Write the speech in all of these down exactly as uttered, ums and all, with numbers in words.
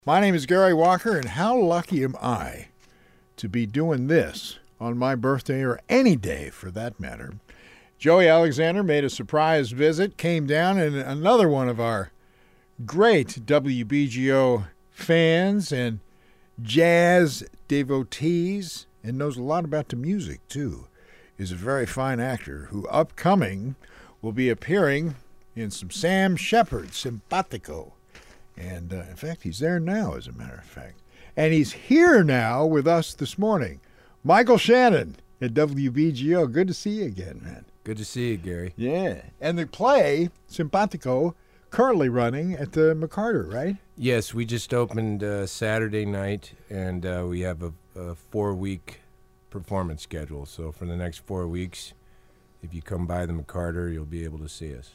My name is Gary Walker, and how lucky am I to be doing this on my birthday, or any day for that matter. Joey Alexander made a surprise visit, came down, and another one of our great W B G O fans and jazz devotees, and knows a lot about the music, too, is a very fine actor who, upcoming, will be appearing in some Sam Shepard, Simpatico. And, uh, in fact, he's there now, as a matter of fact. And he's here now with us this morning. Michael Shannon at W B G O. Good to see you again, man. Good to see you, Gary. Yeah. And the play, Simpatico, currently running at the McCarter, right? Yes, we just opened uh, Saturday night, and uh, we have a, a four-week performance schedule. So for the next four weeks, if you come by the McCarter, you'll be able to see us.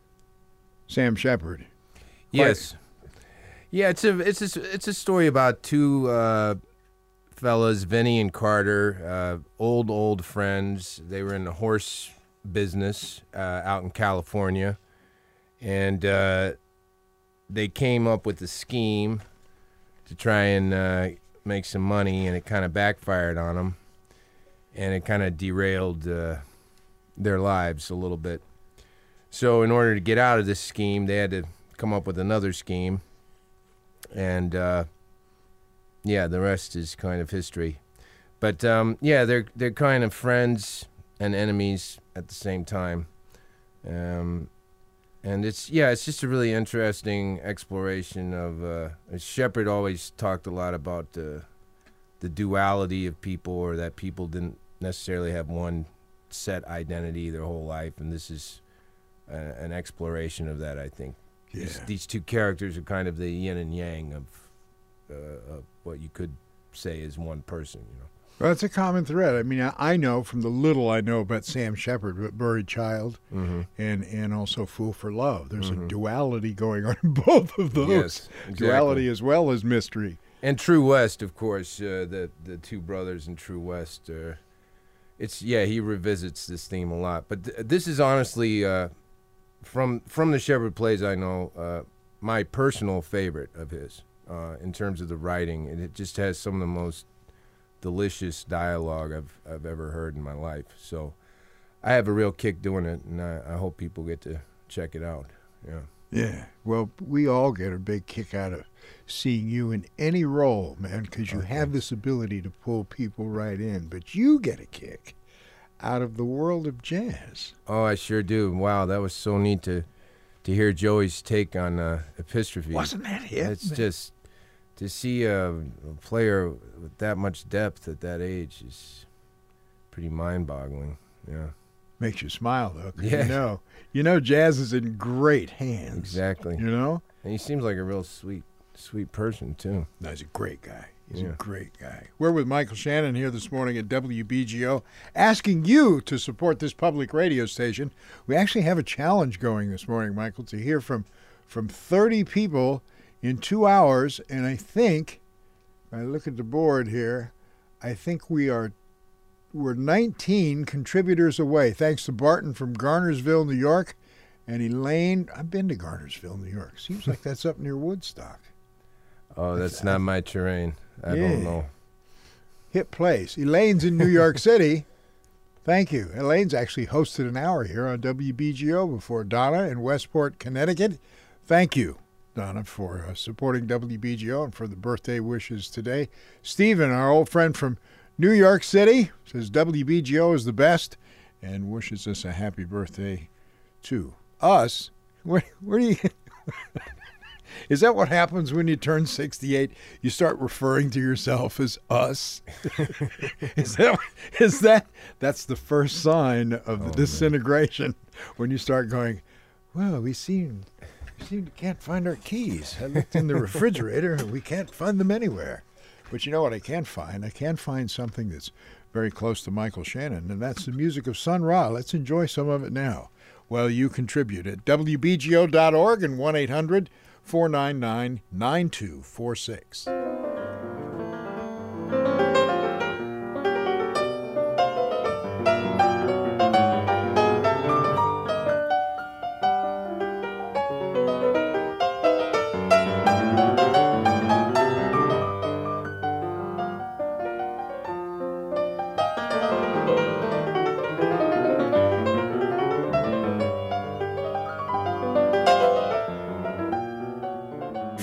Sam Shepard. Yes. Yeah, it's a it's a, it's a story about two uh, fellas, Vinny and Carter, uh, old, old friends. They were in the horse business uh, out in California, and uh, they came up with a scheme to try and uh, make some money, and it kind of backfired on them, and it kind of derailed uh, their lives a little bit. So in order to get out of this scheme, they had to come up with another scheme. And, uh, yeah, the rest is kind of history. But, um, yeah, they're they're kind of friends and enemies at the same time. Um, and it's, yeah, it's just a really interesting exploration of, uh, Shepard always talked a lot about the, the duality of people, or that people didn't necessarily have one set identity their whole life. And this is a, an exploration of that, I think. Yeah. These, these two characters are kind of the yin and yang of, uh, of what you could say is one person, you know. Well, it's a common thread. I mean, I, I know from the little I know about Sam Shepard, but Buried Child, mm-hmm. and, and also Fool for Love. There's mm-hmm. a duality going on in both of those. Yes, exactly. Duality as well as mystery. And True West, of course, uh, the the two brothers in True West. Uh, it's yeah, he revisits this theme a lot. But th- this is honestly. Uh, From from the Shepard plays I know, uh, my personal favorite of his uh, in terms of the writing. And it just has some of the most delicious dialogue I've I've ever heard in my life. So I have a real kick doing it, and I, I hope people get to check it out. Yeah. Yeah. Well, we all get a big kick out of seeing you in any role, man, because you Okay. have this ability to pull people right in. But you get a kick out of the world of jazz. Oh, I sure do. Wow, that was so neat to to hear Joey's take on uh, Epistrophe. Wasn't that him? It's just to see a, a player with that much depth at that age is pretty mind-boggling. Yeah, makes you smile though. 'Cause Yeah. You know, you know, jazz is in great hands. exactly. You know, And he seems like a real sweet, sweet person too. no, he's a great guy. He's Yeah. a great guy. We're with Michael Shannon here this morning at W B G O, asking you to support this public radio station. We actually have a challenge going this morning, Michael, to hear from from thirty people in two hours. And I think, I look at the board here, I think we are we're nineteen contributors away. Thanks to Barton from Garnersville, New York, and Elaine. I've been to Garnersville, New York. Seems like that's up near Woodstock. Oh, that's not my terrain. I Yeah. don't know. Hit place. Elaine's in New York City. Thank you. Elaine's actually hosted an hour here on W B G O before. Donna in Westport, Connecticut. Thank you, Donna, for uh, supporting W B G O and for the birthday wishes today. Stephen, our old friend from New York City, says W B G O is the best and wishes us a happy birthday to us. Where, where do you... Is that what happens when you turn sixty-eight? You start referring to yourself as us? is that, is that, that's the first sign of the Oh, disintegration, when you start going, well, we seem, we seem to can't find our keys. I looked in the refrigerator and we can't find them anywhere. But you know what I can find? I can find something that's very close to Michael Shannon, and that's the music of Sun Ra. Let's enjoy some of it now. Well, you contribute at W B G O dot org and one eight hundred four nine nine nine two four six.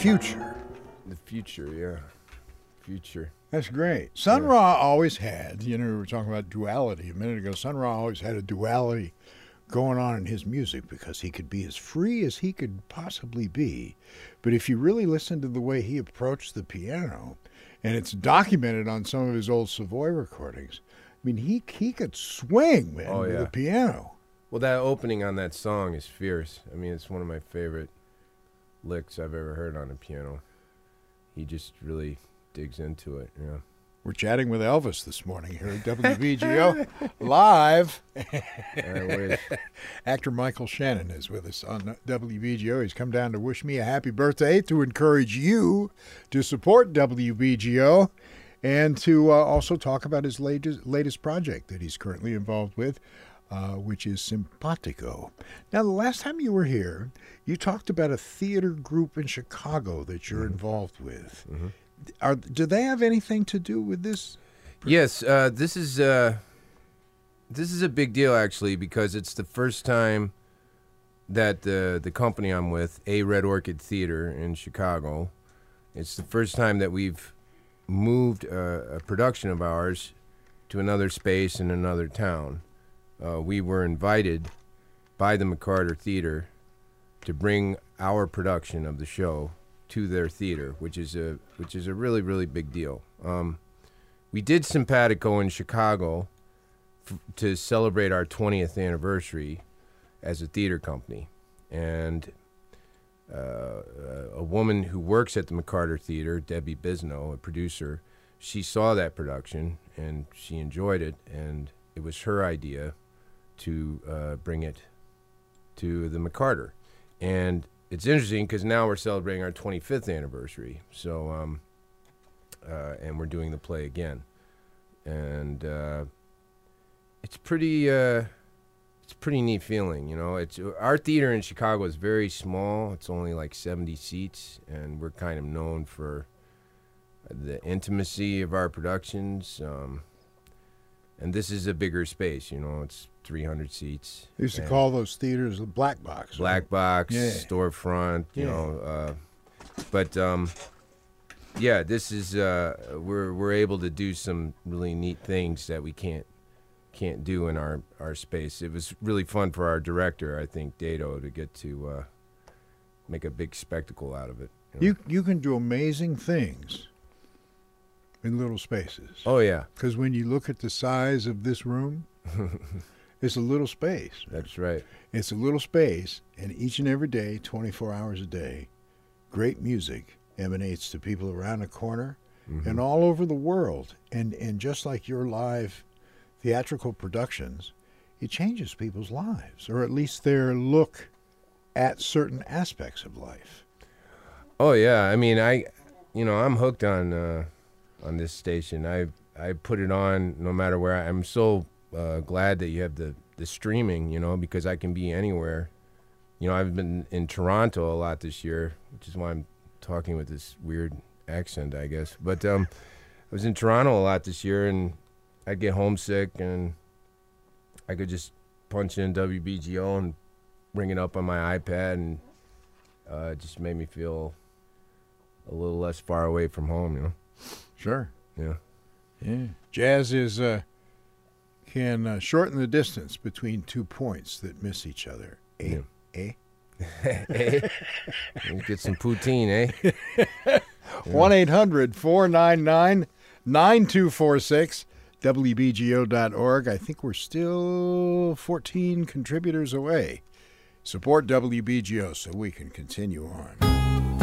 future. The future, yeah. Future. That's great. Sun Ra always had, you know, we were talking about duality a minute ago. Sun Ra always had a duality going on in his music because he could be as free as he could possibly be. But if you really listen to the way he approached the piano, and it's documented on some of his old Savoy recordings, I mean, he he could swing, man, Oh, with yeah. the piano. Well, that opening on that song is fierce. I mean, it's one of my favorite licks I've ever heard on a piano. He just really digs into it, yeah. We're chatting with Elvis this morning here at W B G O live. I wish. Actor Michael Shannon is with us on W B G O. He's come down to wish me a happy birthday, to encourage you to support W B G O, and to uh, also talk about his latest, latest project that he's currently involved with, uh, which is Simpatico. Now, the last time you were here, you talked about a theater group in Chicago that you're mm-hmm. involved with. Mm-hmm. Are, do they have anything to do with this? Yes, uh, this is uh, this is a big deal actually, because it's the first time that the the company I'm with, A Red Orchid Theater in Chicago, it's the first time that we've moved a, a production of ours to another space in another town. Uh, we were invited by the McCarter Theater to bring our production of the show to their theater, which is a which is a really really big deal. Um, we did Simpatico in Chicago f- to celebrate our twentieth anniversary as a theater company, and uh, a woman who works at the McCarter Theater, Debbie Bisno, a producer, she saw that production and she enjoyed it, and it was her idea to uh, bring it to the McCarter, and it's interesting because now we're celebrating our twenty-fifth anniversary. So, um, uh, and we're doing the play again, and uh, it's pretty, uh, it's a pretty neat feeling. You know, it's our theater in Chicago is very small. It's only like seventy seats, and we're kind of known for the intimacy of our productions. Um, and this is a bigger space. You know, it's three hundred seats. They used to call those theaters the black box. Black right? box, yeah. storefront, you yeah. know. Uh, but um, yeah, this is uh, we're we're able to do some really neat things that we can't can't do in our, our space. It was really fun for our director, I think, Dado, to get to uh, make a big spectacle out of it. You know? You you can do amazing things in little spaces. Oh yeah, because when you look at the size of this room. It's a little space. That's right. It's a little space, and each and every day, twenty-four hours a day, great music emanates to people around the corner mm-hmm. and all over the world. And and just like your live theatrical productions, it changes people's lives, or at least their look at certain aspects of life. Oh yeah, I mean, I, you know, I'm hooked on uh, on this station. I I put it on no matter where. I, I'm so. Uh, glad that you have the, the streaming, you know, because I can be anywhere. You know, I've been in Toronto a lot this year, which is why I'm talking with this weird accent, I guess. But um, I was in Toronto a lot this year, and I'd get homesick, and I could just punch in W B G O and bring it up on my iPad, and uh, it just made me feel a little less far away from home, you know. Sure. Yeah. Yeah. Jazz is... Uh can uh, shorten the distance between two points that miss each other. Eh? Yeah. Eh? eh? Get some poutine, eh? one eight hundred four nine nine nine two four six, W B G O dot org. I think we're still fourteen contributors away. Support W B G O so we can continue on.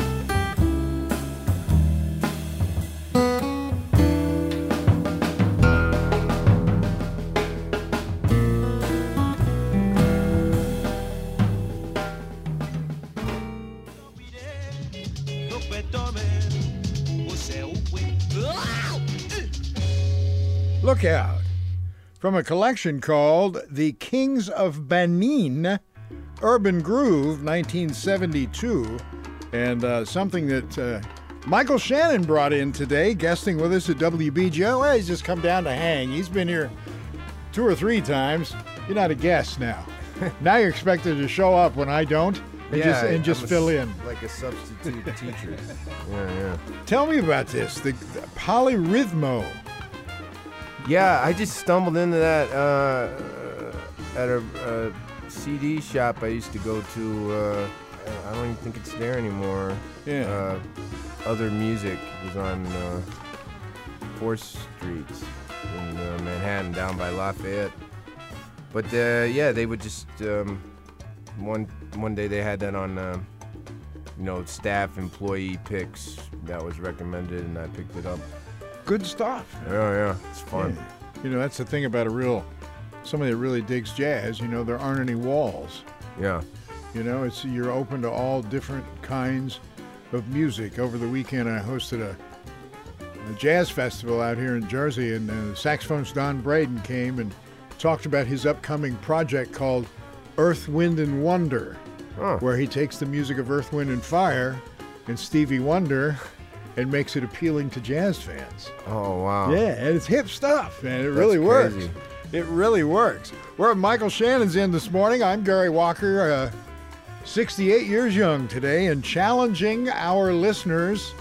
Look out. From a collection called The Kings of Benin, Urban Groove, nineteen seventy-two, and uh, something that uh, Michael Shannon brought in today, guesting with us at W B G O. Well, he's just come down to hang. He's been here two or three times. You're not a guest now. Now you're expected to show up when I don't. And yeah, just, and just I'm a fill s- in. like a substitute teacher. Yeah, yeah. Tell me about this, the, the Polyrhythmo. Yeah, I just stumbled into that uh, at a, a C D shop I used to go to. Uh, I don't even think it's there anymore. Yeah. Uh, Other Music was on uh, fourth Street in uh, Manhattan, down by Lafayette. But uh, yeah, they would just um, one one day they had that on, uh, you know, staff employee picks that was recommended, and I picked it up. Good stuff. Yeah, yeah, it's fun. Yeah. You know, that's the thing about a real, somebody that really digs jazz, you know, there aren't any walls. Yeah. You know, it's you're open to all different kinds of music. Over the weekend, I hosted a, a jazz festival out here in Jersey, and uh, the saxophonist Don Braden came and talked about his upcoming project called Earth, Wind, and Wonder, Huh. where he takes the music of Earth, Wind, and Fire and Stevie Wonder and makes it appealing to jazz fans. Oh, wow. Yeah, and it's hip stuff, man. It That's really works. crazy. It really works. We're at Michael Shannon's in this morning. I'm Gary Walker, uh, sixty-eight years young today, and challenging our listeners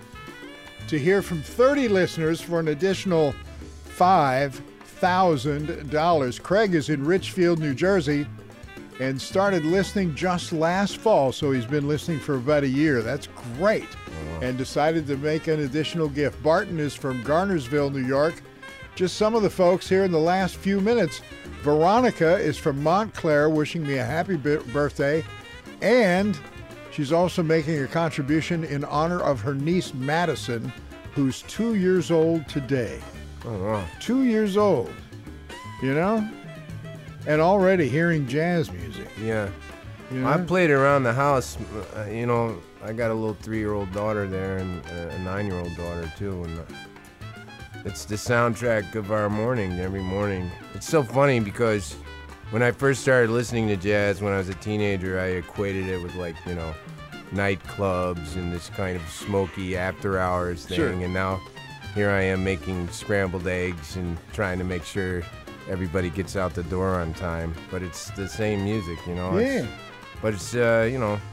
to hear from thirty listeners for an additional five thousand dollars. Craig is in Richfield, New Jersey, and started listening just last fall, so he's been listening for about a year. That's great. And decided to make an additional gift. Barton is from Garnersville, New York. Just some of the folks here in the last few minutes. Veronica is from Montclair, wishing me a happy bi- birthday. And she's also making a contribution in honor of her niece, Madison, who's two years old today. Oh, wow. Two years old, you know? And already hearing jazz music. Yeah. You know? I played around the house. Uh, you know, I got a little three-year-old daughter there and a nine-year-old daughter, too. And uh, it's the soundtrack of our morning, every morning. It's so funny because when I first started listening to jazz when I was a teenager, I equated it with, like, you know, nightclubs and this kind of smoky after-hours thing. Sure. And now here I am making scrambled eggs and trying to make sure everybody gets out the door on time. But it's the same music, you know? Yeah. It's, but it's, uh, you know,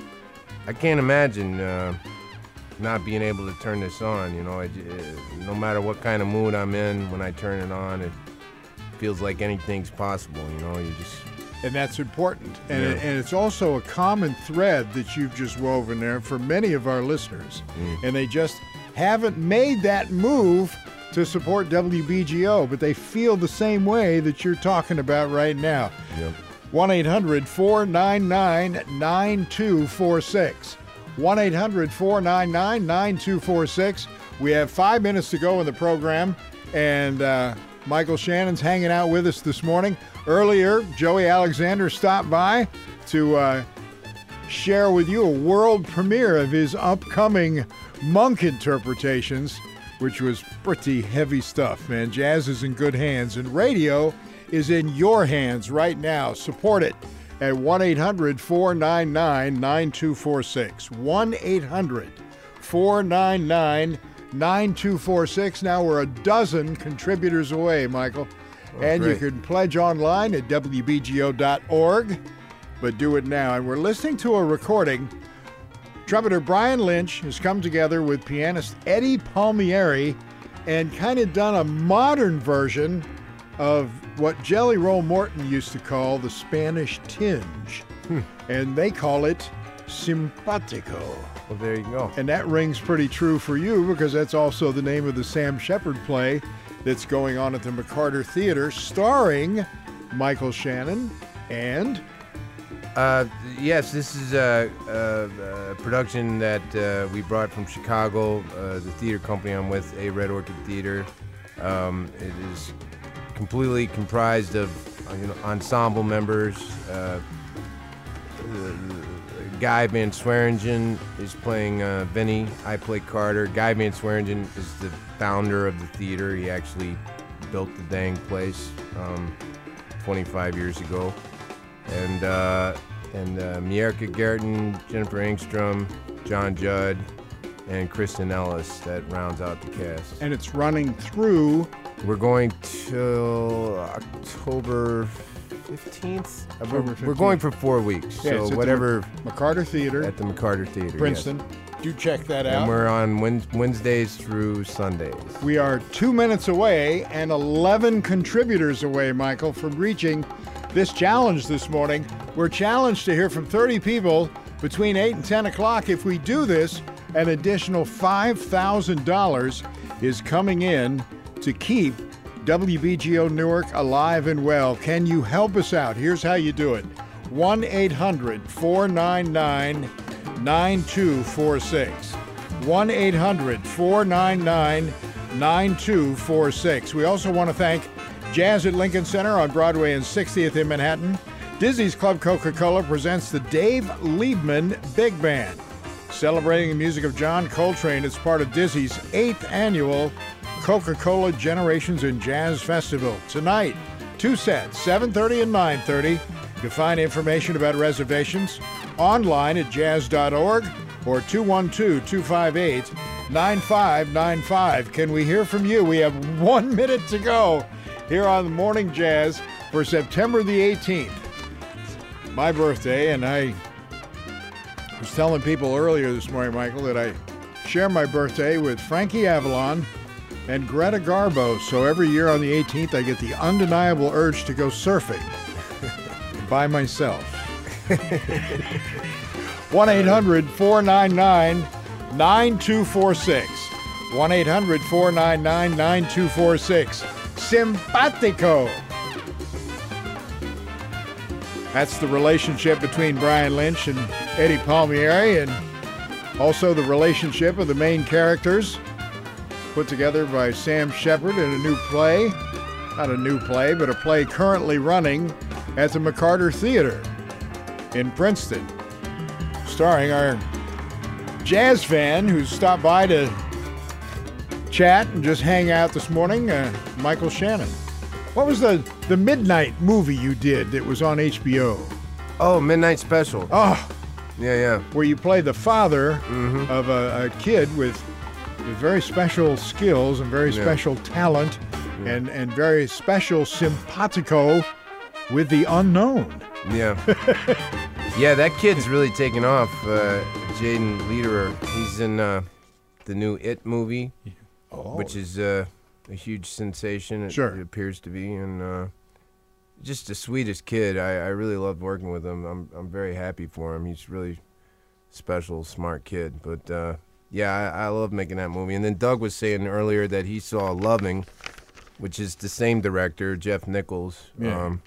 I can't imagine uh, not being able to turn this on, you know? I, uh, no matter what kind of mood I'm in, when I turn it on, it feels like anything's possible, you know? You just... And that's important. And, Yeah. it, and it's also a common thread that you've just woven there for many of our listeners. Mm. And they just haven't made that move to support W B G O, but they feel the same way that you're talking about right now. Yep. one eight hundred four nine nine nine two four six. one eight hundred four nine nine nine two four six. We have five minutes to go in the program, and uh, Michael Shannon's hanging out with us this morning. Earlier, Joey Alexander stopped by to uh, share with you a world premiere of his upcoming Monk interpretations, which was pretty heavy stuff, man. Jazz is in good hands, and radio is in your hands right now. Support it at one eight hundred four nine nine nine two four six. one eight hundred four nine nine nine two four six. Now we're a dozen contributors away, Michael. Oh, and great. you can pledge online at W B G O dot org, but do it now. And we're listening to a recording. Trumpeter Brian Lynch has come together with pianist Eddie Palmieri and kind of done a modern version of what Jelly Roll Morton used to call the Spanish tinge. Hmm. And they call it simpatico. Well, there you go. And that rings pretty true for you because that's also the name of the Sam Shepard play that's going on at the McCarter Theater, starring Michael Shannon and... Uh, yes, this is a, a, a production that uh, we brought from Chicago, uh, the theater company I'm with, A Red Orchid Theater. Um, it is completely comprised of uh, you know, ensemble members. Uh, uh, Guy Van Swearingen is playing uh, Vinny. I play Carter. Guy Van Swearingen is the founder of the theater. He actually built the dang place um, twenty-five years ago. And uh, and uh, Mierka Gerton, Jennifer Engstrom, John Judd, and Kristen Ellis that rounds out the cast. And it's running through... We're going till October fifteenth. October We're fifteenth. going for four weeks, Yeah, it's so at the whatever McCarter Theater, at the McCarter Theater, Princeton. yes. Do check that And out. we're on Wed- Wednesdays through Sundays. We are two minutes away and eleven contributors away, Michael, from reaching this challenge this morning. We're challenged to hear from thirty people between eight and ten o'clock. If we do this, an additional five thousand dollars is coming in to keep W B G O Newark alive and well. Can you help us out? Here's how you do it. one eight hundred four nine nine nine two four six. one eight hundred four nine nine nine two four six. We also want to thank Jazz at Lincoln Center on Broadway and sixtieth in Manhattan. Disney's Club Coca-Cola presents the Dave Liebman Big Band, celebrating the music of John Coltrane as part of Disney's eighth annual Coca-Cola Generations in Jazz Festival. Tonight, two sets, seven thirty and nine thirty. You'll find information about reservations online at jazz dot org or two one two, two five eight, nine five nine five. Can we hear from you? We have one minute to go here on the Morning Jazz for September the eighteenth. My birthday, and I was telling people earlier this morning, Michael, that I share my birthday with Frankie Avalon and Greta Garbo. So every year on the eighteenth, I get the undeniable urge to go surfing by myself. one eight hundred four nine nine nine two four six. one eight hundred four nine nine nine two four six. Simpatico. That's the relationship between Brian Lynch and Eddie Palmieri, and also the relationship of the main characters put together by Sam Shepard in a new play. Not a new play, but a play currently running at the McCarter Theater in Princeton, starring our jazz fan who's stopped by to chat and just hang out this morning, uh, Michael Shannon. What was the, the midnight movie you did that was on H B O? Oh, Midnight Special. Oh, Yeah, yeah. where you play the father Mm-hmm. of a, a kid with, with very special skills and very Yeah. special talent and, and very special simpatico with the unknown. Yeah. Yeah, that kid's really taken off. Uh, Jaden Lederer. He's in uh, the new It movie, Oh, which is uh, a huge sensation. It, Sure. it appears to be, and uh, just the sweetest kid. I, I really loved working with him. I'm I'm very happy for him. He's really special, smart kid. But uh, yeah, I, I love making that movie. And then Doug was saying earlier that he saw Loving, which is the same director, Jeff Nichols. Yeah. Um,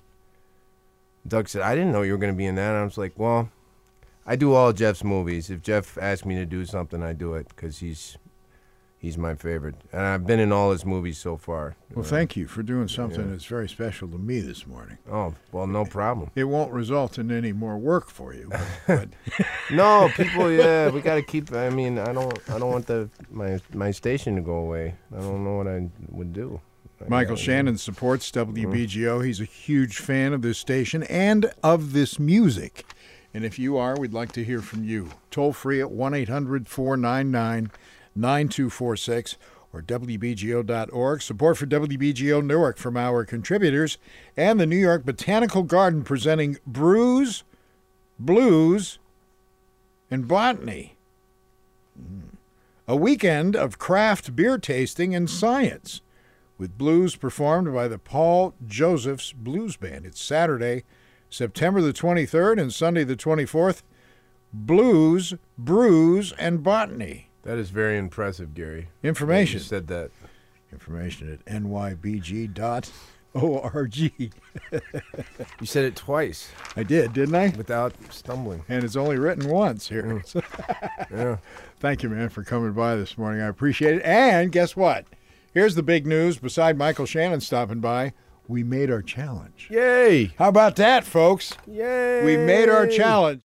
Doug said, I didn't know you were going to be in that. And I was like, well, I do all Jeff's movies. If Jeff asks me to do something, I do it because he's he's my favorite. And I've been in all his movies so far. well, Uh, thank you for doing something yeah. that's very special to me this morning. Oh, well, no problem. It won't result in any more work for you, but, but No, people, yeah, we got to keep, I mean, I don't I don't want the my my station to go away. I don't know what I would do. I Michael gotta- Shannon supports W B G O. He's a huge fan of this station and of this music. And if you are, we'd like to hear from you. Toll free at one eight hundred four nine nine nine two four six or W B G O dot org. Support for W B G O Newark from our contributors and the New York Botanical Garden presenting Brews, Blues, and Botany. Mm. A weekend of craft beer tasting and science, with blues performed by the Paul Josephs Blues Band. It's Saturday, September the twenty-third and Sunday the twenty-fourth. Blues, Brews, and Botany. That is very impressive, Gary. Information. You said that. Information at N Y B G dot org. You said it twice I did, didn't I? without stumbling. And it's only written once here. So Yeah. thank you, man, for coming by this morning. I appreciate it. And guess what? Here's the big news. Beside Michael Shannon stopping by, we made our challenge. Yay! How about that, folks? Yay! We made our challenge.